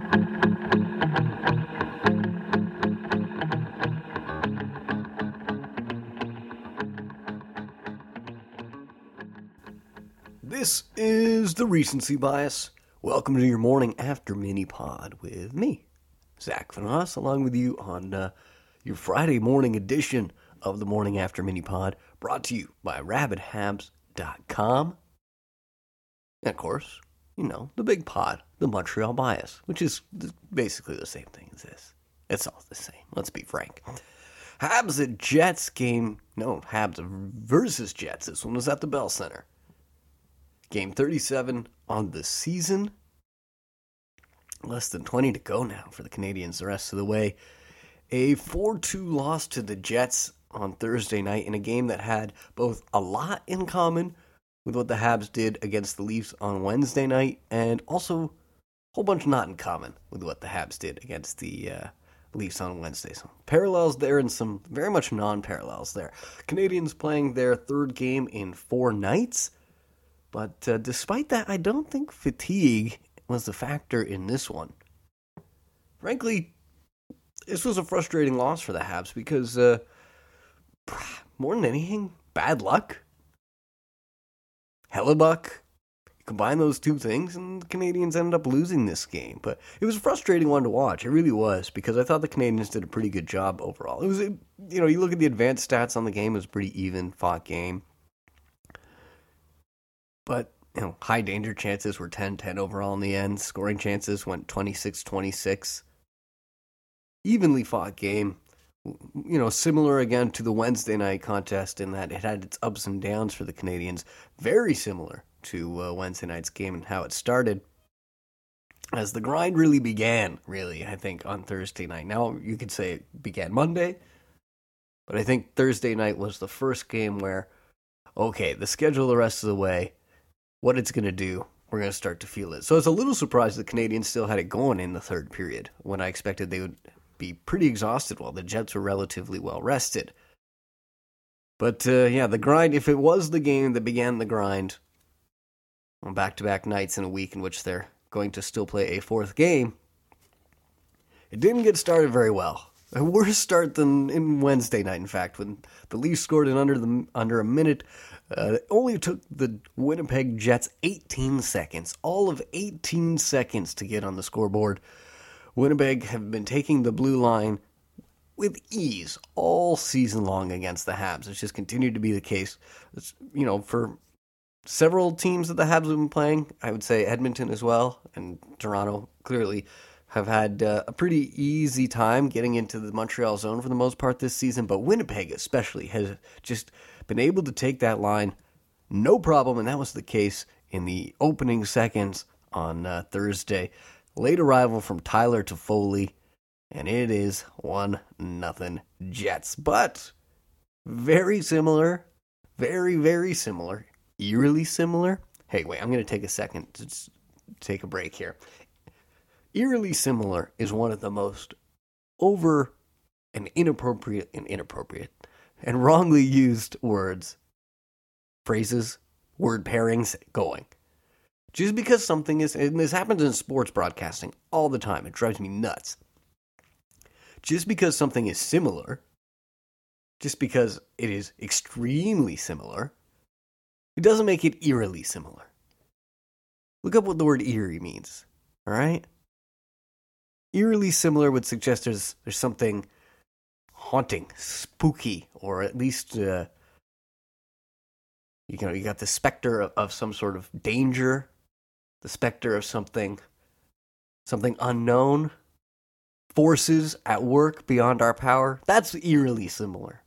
This is the Recency Bias. Welcome to your morning after mini pod with me, Zach Van Haas, along with you on your Friday morning edition of the Morning After Mini Pod, brought to you by RabbitHabs.com. And of course, you know, the big pod, the Montreal Bias, which is basically the same thing as this. It's all the same, let's be frank. Habs at Jets game, no, Habs versus Jets. This one was at the Bell Center. Game 37 on the season. Less than 20 to go now for the Canadiens the rest of the way. A 4-2 loss to the Jets on Thursday night in a game that had both a lot in common with what the Habs did against the Leafs on Wednesday night, and also a whole bunch not in common with what the Habs did against the Leafs on Wednesday. So parallels there and some very much non-parallels there. Canadiens playing their third game in 4 nights. But despite that, I don't think fatigue was the factor in this one. Frankly, this was a frustrating loss for the Habs because, more than anything, bad luck. Hellebuck. Combine those two things, and the Canadiens ended up losing this game. But it was a frustrating one to watch. It really was, because I thought the Canadiens did a pretty good job overall. It was, you look at the advanced stats on the game, it was a pretty even fought game. But, high danger chances were 10-10 overall in the end. Scoring chances went 26-26. Evenly fought game. Similar again to the Wednesday night contest in that it had its ups and downs for the Canadiens. Very similar to Wednesday night's game and how it started. As the grind really began, I think, on Thursday night. Now, you could say it began Monday. But I think Thursday night was the first game where, okay, the schedule the rest of the way, what it's going to do, we're going to start to feel it. So I was a little surprised the Canadiens still had it going in the third period, when I expected they would be pretty exhausted while the Jets were relatively well rested. But, the grind, if it was the game that began the grind on back-to-back nights in a week in which they're going to still play a fourth game, it didn't get started very well. A worse start than in Wednesday night, in fact, when the Leafs scored in under a minute. It only took the Winnipeg Jets 18 seconds, all of 18 seconds to get on the scoreboard. Winnipeg have been taking the blue line with ease all season long against the Habs. It's just continued to be the case. It's, for several teams that the Habs have been playing, I would say Edmonton as well, and Toronto clearly have had a pretty easy time getting into the Montreal zone for the most part this season, but Winnipeg especially has just been able to take that line no problem, and that was the case in the opening seconds on Thursday. Late arrival from Tyler Toffoli, and it is 1-0 Jets. But very similar, very, very similar, eerily similar. Hey, wait, I'm going to take a second to take a break here. Eerily similar is one of the most over and inappropriate and wrongly used phrases, word pairings going. Just because something is, and this happens in sports broadcasting all the time, it drives me nuts. Just because something is similar, just because it is extremely similar, it doesn't make it eerily similar. Look up what the word eerie means, all right? Eerily similar would suggest there's something haunting, spooky, or at least, you got the specter of some sort of danger, the specter of something unknown, forces at work beyond our power. That's eerily similar.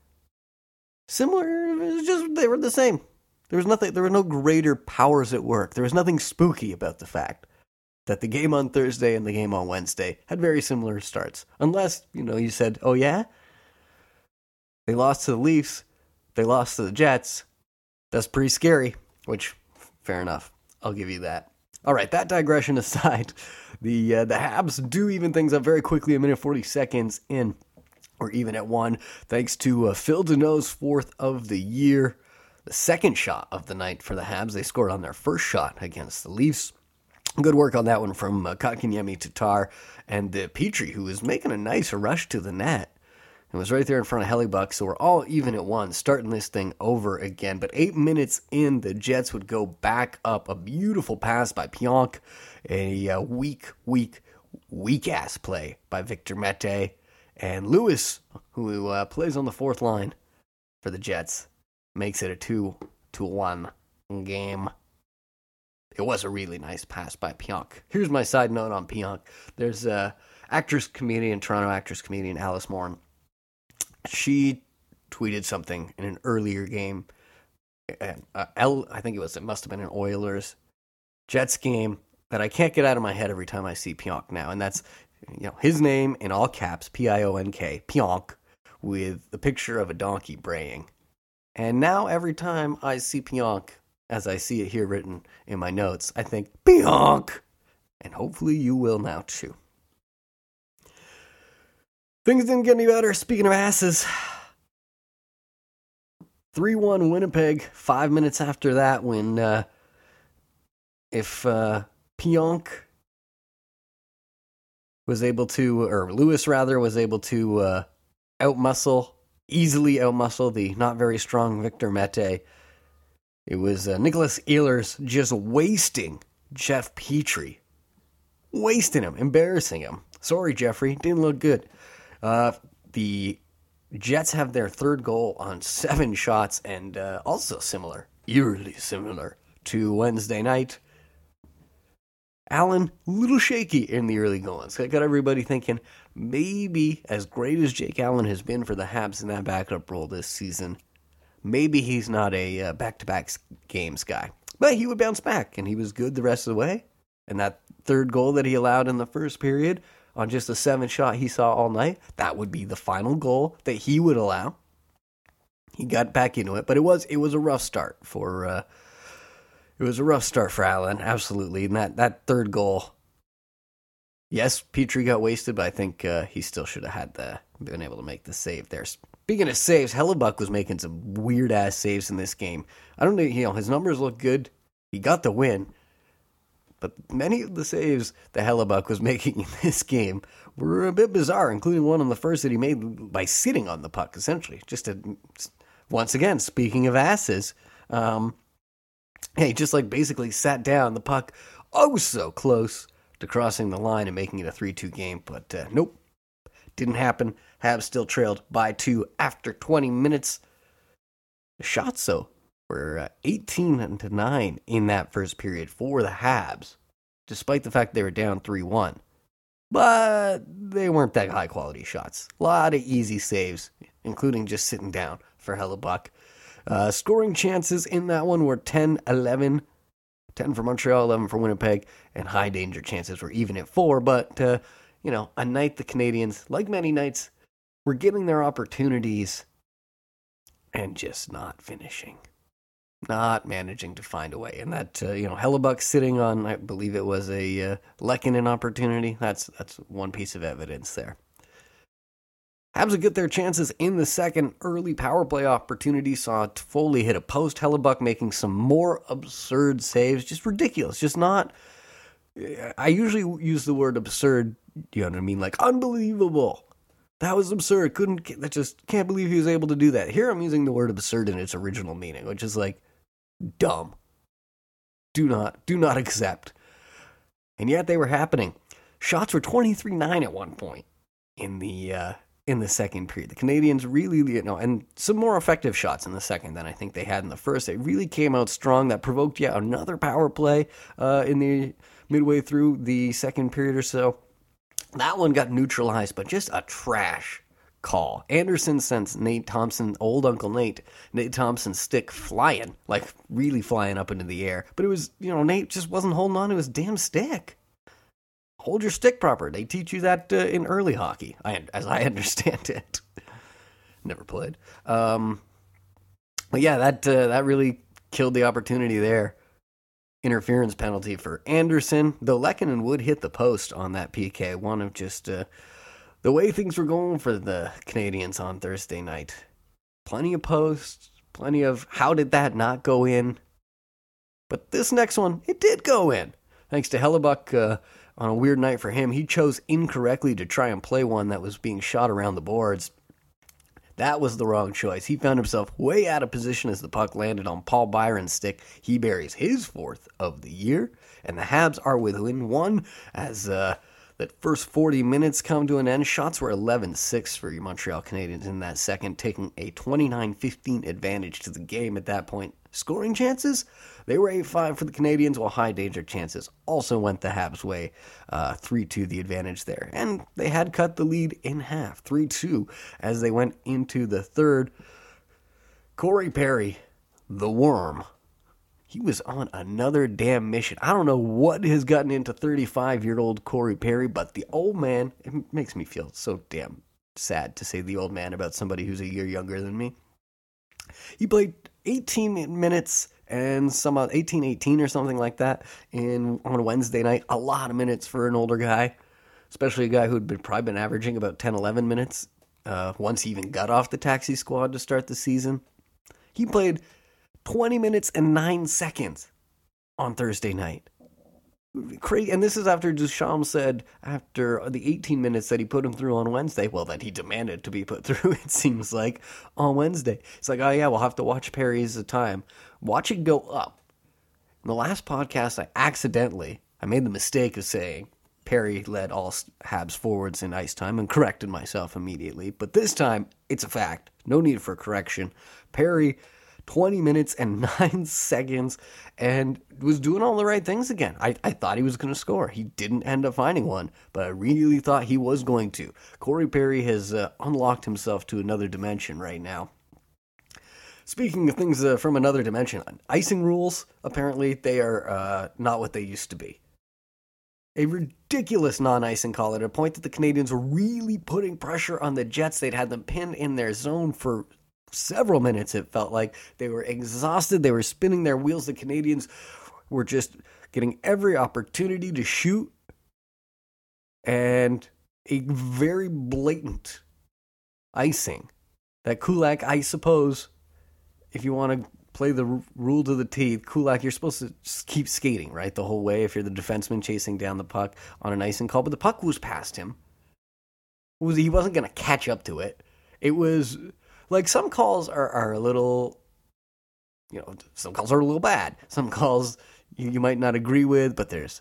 Similar, it's just they were the same. There were no greater powers at work. There was nothing spooky about the fact that the game on Thursday and the game on Wednesday had very similar starts. Unless, you said, oh yeah? They lost to the Leafs, they lost to the Jets. That's pretty scary, which, fair enough. I'll give you that. All right, that digression aside, the Habs do even things up very quickly, a minute 40 seconds in, or even at 1, thanks to Phil Deneau's 4th of the year. The second shot of the night for the Habs. They scored on their first shot against the Leafs. Good work on that one from Kotkaniemi Tatar and Petrie, who was making a nice rush to the net. It was right there in front of Hellebuck, so we're all even at one, starting this thing over again. But 8 minutes in, the Jets would go back up. A beautiful pass by Pionk, a weak-ass play by Victor Mete, and Lewis, who plays on the fourth line for the Jets, makes it a 2-1 game. It was a really nice pass by Pionk. Here's my side note on Pionk. There's Toronto actress comedian Alice Morin. She tweeted something in an earlier game. I think it must have been an Oilers Jets game that I can't get out of my head every time I see Pionk now. And that's, his name in all caps, Pionk, Pionk, with the picture of a donkey braying. And now every time I see Pionk, as I see it here written in my notes, I think, Pionk! And hopefully you will now too. Things didn't get any better. Speaking of asses, 3-1 Winnipeg. 5 minutes after that, when if Pionk was able to, or Lewis rather, was able to easily outmuscle the not very strong Victor Mete. It was Nicholas Ehlers just wasting Jeff Petrie. Wasting him, embarrassing him. Sorry, Jeffrey, didn't look good. The Jets have their third goal on 7 shots, and also eerily similar to Wednesday night. Allen, a little shaky in the early goings. I got everybody thinking, maybe as great as Jake Allen has been for the Habs in that backup role this season, maybe he's not a back-to-back games guy. But he would bounce back, and he was good the rest of the way. And that third goal that he allowed in the first period, on just a 7 shot he saw all night, that would be the final goal that he would allow. He got back into it, but it was a rough start for Allen, absolutely. And that third goal, yes, Petrie got wasted, but I think he still should have been able to make the save there. Speaking of saves, Hellebuck was making some weird ass saves in this game. I don't know, his numbers look good. He got the win. But many of the saves that Hellebuck was making in this game were a bit bizarre, including one on the first that he made by sitting on the puck, essentially. Once again, speaking of asses, he just basically sat down the puck so close to crossing the line and making it a 3-2 game. But nope, didn't happen. Habs still trailed by 2 after 20 minutes. The shots, though, were 18-9 in that first period for the Habs, despite the fact they were down 3-1. But they weren't that high-quality shots. A lot of easy saves, including just sitting down for Hellebuck. Scoring chances in that one were 10-11. 10 for Montreal, 11 for Winnipeg, and high-danger chances were even at 4. But, a night the Canadians, like many nights, were getting their opportunities and just not finishing. Not managing to find a way. And that, Hellebuck sitting on, I believe it was a Lehkonen opportunity. That's one piece of evidence there. Habs would get their chances in the second. Early power play opportunity saw Foley hit a post. Hellebuck making some more absurd saves. Just ridiculous. Just not... I usually use the word absurd, you know what I mean? Like, unbelievable. That was absurd. Can't believe he was able to do that. Here I'm using the word absurd in its original meaning, which is like, dumb. Do not accept. And yet they were happening. Shots were 23-9 at one point in the second period. The Canadians really, and some more effective shots in the second than I think they had in the first. They really came out strong. That provoked yet another power play in the midway through the second period or so. That one got neutralized, but just a trash call. Anderson sends Nate Thompson, old Uncle Nate Thompson's stick flying, really flying up into the air. But it was, Nate just wasn't holding on to his damn stick. Hold your stick proper. They teach you that in early hockey, as I understand it. Never played. But yeah, that really killed the opportunity there. Interference penalty for Anderson, though Lehkonen would hit the post on that PK. One of just the way things were going for the Canadians on Thursday night. Plenty of posts, plenty of how did that not go in? But this next one, it did go in. Thanks to Hellebuck, on a weird night for him, he chose incorrectly to try and play one that was being shot around the boards. That was the wrong choice. He found himself way out of position as the puck landed on Paul Byron's stick. He buries his fourth of the year, and the Habs are within one as that first 40 minutes come to an end. Shots were 11-6 for your Montreal Canadiens in that second, taking a 29-15 advantage to the game at that point. Scoring chances? They were 8-5 for the Canadiens, while high danger chances also went the Habs' way. 3-2 the advantage there. And they had cut the lead in half, 3-2, as they went into the third. Corey Perry, the worm, he was on another damn mission. I don't know what has gotten into 35-year-old Corey Perry, but the old man, it makes me feel so damn sad to say the old man about somebody who's a year younger than me. He played 18 minutes and some 18 or something like that on a Wednesday night. A lot of minutes for an older guy, especially a guy who had probably been averaging about 10-11 minutes once he even got off the taxi squad to start the season. He played 20 minutes and 9 seconds on Thursday night. Crazy. And this is after Duchamp said after the 18 minutes that he put him through on Wednesday, well, that he demanded to be put through, it seems like, on Wednesday. It's like, oh yeah, we'll have to watch Perry's time. Watch it go up. In the last podcast, I made the mistake of saying Perry led all Habs forwards in ice time and corrected myself immediately. But this time, it's a fact. No need for correction. Perry, 20 minutes and 9 seconds, and was doing all the right things again. I thought he was going to score. He didn't end up finding one, but I really thought he was going to. Corey Perry has unlocked himself to another dimension right now. Speaking of things from another dimension, icing rules, apparently they are not what they used to be. A ridiculous non-icing call at a point that the Canadiens were really putting pressure on the Jets. They'd had them pinned in their zone for several minutes. It felt like they were exhausted. They were spinning their wheels. The Canadiens were just getting every opportunity to shoot. And a very blatant icing. That Kulak, I suppose, if you want to play the rule to the teeth, Kulak, you're supposed to just keep skating, right, the whole way if you're the defenseman chasing down the puck on an icing call. But the puck was past him. He wasn't going to catch up to it. It was like some calls are a little, some calls are a little bad. Some calls you might not agree with, but there's,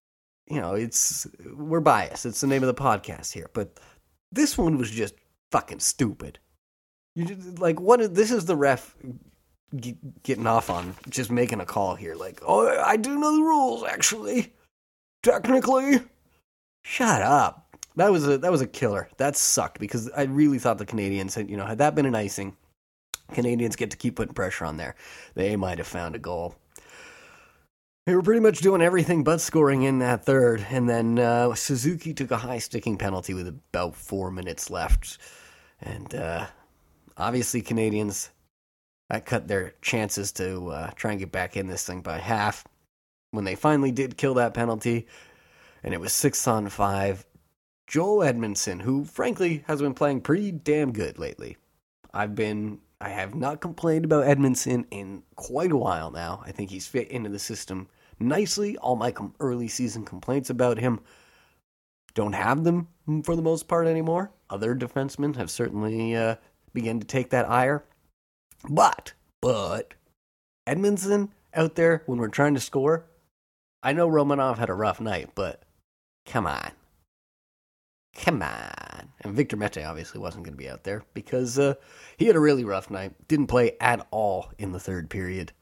we're biased. It's the name of the podcast here. But this one was just fucking stupid. This is the ref getting off on just making a call here. Like, oh, I do know the rules, actually. Technically. Shut up. That was a killer. That sucked because I really thought the Canadiens had that been an icing, Canadiens get to keep putting pressure on there. They might have found a goal. They were pretty much doing everything but scoring in that third, and then Suzuki took a high sticking penalty with about 4 minutes left, and obviously Canadiens that cut their chances to try and get back in this thing by half. When they finally did kill that penalty, and it was 6-on-5. Joel Edmondson, who frankly has been playing pretty damn good lately. I have not complained about Edmondson in quite a while now. I think he's fit into the system nicely. All my early season complaints about him don't have them for the most part anymore. Other defensemen have certainly begun to take that ire. But Edmondson out there when we're trying to score, I know Romanov had a rough night, but come on. And Victor Mete obviously wasn't going to be out there because he had a really rough night. Didn't play at all in the third period.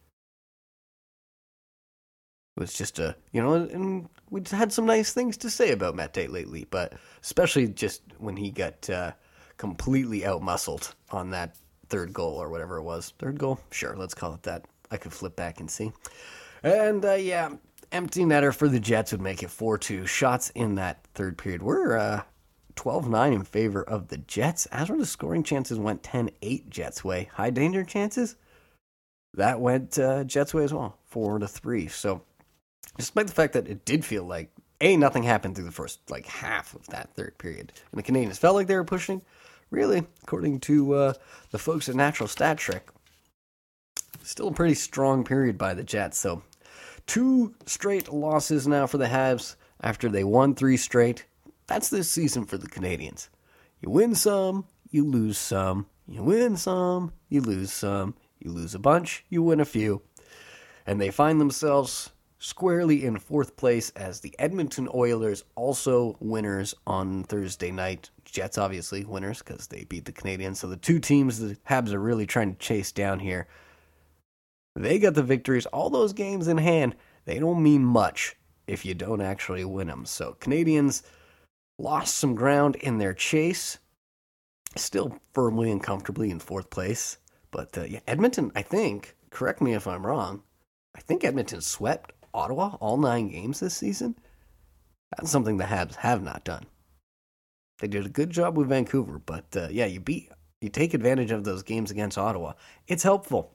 It was just and we've had some nice things to say about Mete lately, but especially just when he got completely outmuscled on that third goal or whatever it was. Third goal? Sure, let's call it that. I could flip back and see. And empty netter for the Jets would make it 4-2. Shots in that third period were 12-9 in favor of the Jets. As for the scoring chances, went 10-8 Jets' way. High danger chances, that went Jets' way as well, 4-3. So, despite the fact that it did feel like nothing happened through the first half of that third period, and the Canadiens felt like they were pushing. Really, according to the folks at Natural Stat Trick, still a pretty strong period by the Jets. So, 2 straight losses now for the Habs after they won 3 straight. That's this season for the Canadiens. You win some, you lose some. You win some, you lose some. You lose a bunch, you win a few. And they find themselves squarely in 4th place as the Edmonton Oilers, also winners on Thursday night. Jets obviously winners because they beat the Canadiens. So the 2 teams the Habs are really trying to chase down here, they got the victories. All those games in hand, they don't mean much if you don't actually win them. So Canadiens lost some ground in their chase, still firmly and comfortably in 4th place. But Edmonton, I think, correct me if I'm wrong, I think Edmonton swept Ottawa all 9 games this season. That's something the Habs have not done. They did a good job with Vancouver, but you take advantage of those games against Ottawa. It's helpful.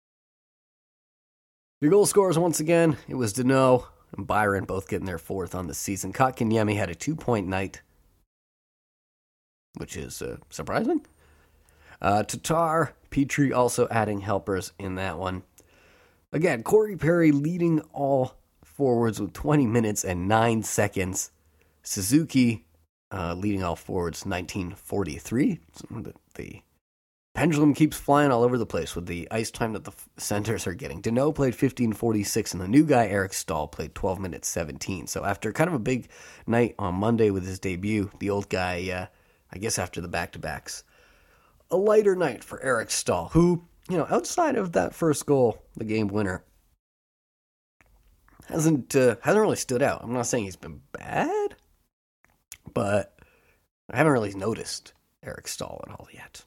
Your goal scorers, once again, it was Danault and Byron both getting their 4th on the season. Kotkaniemi had a 2-point night, which is surprising. Tatar, Petrie also adding helpers in that one. Again, Corey Perry leading all forwards with 20 minutes and 9 seconds. Suzuki leading all forwards 19:43. The pendulum keeps flying all over the place with the ice time that the centers are getting. Danault played 15:46, and the new guy, Eric Staal, played 12 minutes 17. So after kind of a big night on Monday with his debut, the old guy, I guess after the back-to-backs, a lighter night for Eric Staal, who, outside of that first goal, the game winner, hasn't really stood out. I'm not saying he's been bad, but I haven't really noticed Eric Staal at all yet.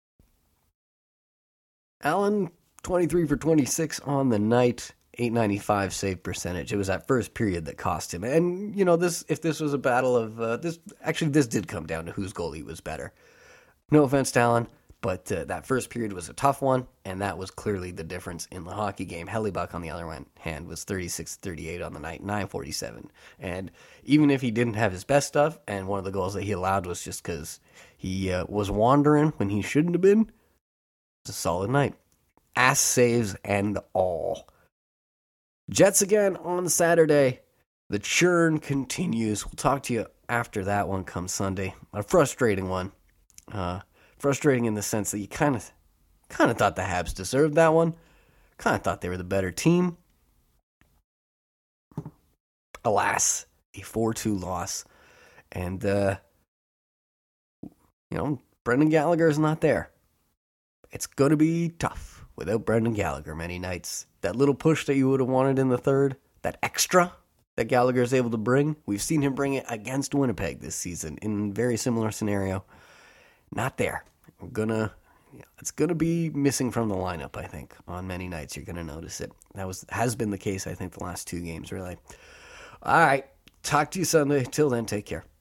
Allen, 23 for 26 on the night, .895 save percentage. It was that first period that cost him. And, if this was a battle of, this did come down to whose goalie was better. No offense to Allen, but that first period was a tough one, and that was clearly the difference in the hockey game. Hellebuyck, on the other hand, was 36-38 on the night, .947. And even if he didn't have his best stuff, and one of the goals that he allowed was just because he was wandering when he shouldn't have been, it's a solid night. Ass saves and all. Jets again on Saturday. The churn continues. We'll talk to you after that one comes Sunday. A frustrating one. Frustrating in the sense that you kind of thought the Habs deserved that one. Kind of thought they were the better team. Alas, a 4-2 loss. And, Brendan Gallagher's not there. It's going to be tough without Brendan Gallagher many nights. That little push that you would have wanted in the third, that extra that Gallagher's able to bring, we've seen him bring it against Winnipeg this season in a very similar scenario. Not there. It's gonna be missing from the lineup, I think. On many nights you're gonna notice it. Has been the case, I think, the last 2 games, really. All right. Talk to you Sunday. Till then, take care.